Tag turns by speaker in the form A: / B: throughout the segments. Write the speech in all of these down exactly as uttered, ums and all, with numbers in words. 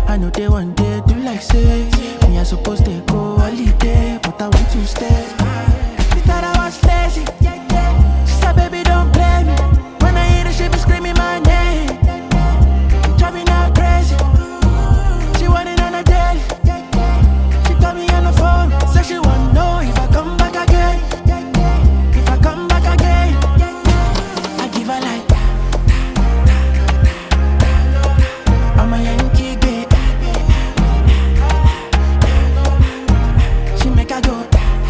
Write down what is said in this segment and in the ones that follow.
A: I know they one day do like say me I suppose to go holiday, but I want to stay. She thought I was lazy. She said, baby, don't play me. When I hear her, she be screaming my name. Drive me now crazy. She want it on a daily. She got me on the phone. Say she want to know if I come back again. If I come back again, I give her like I'm a Yankee babe. She make her go.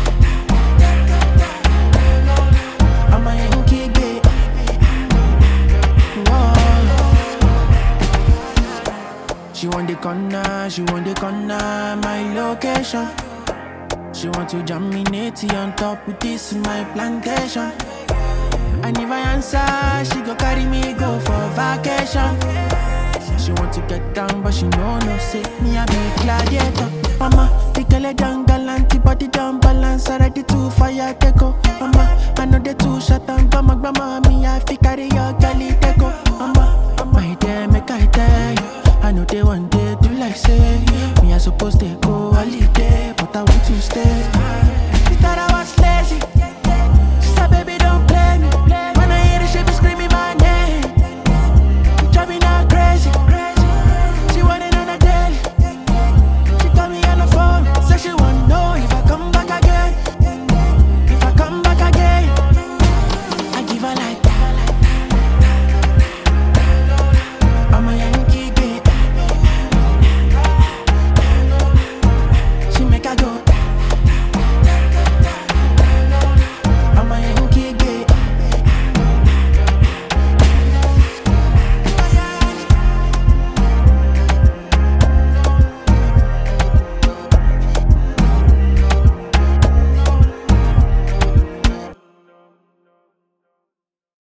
A: I'm a Yankee babe. Whoa. She want the corner, she want the corner, my location. She want to jam me natty on top with this in my plantation. And if I answer, she go carry me go for vacation. She want to get down, but she know no say me a be gladiator. Mama, the girl a down galant, body down balance, ready to fire take go. Mama, I know they too shut down, grandma, grandma, me I fi carry your girlie take go. Mama, my dear, make I tell you, I know they one day do like say me I supposed to go holiday, but I want to stay. She thought I was lazy.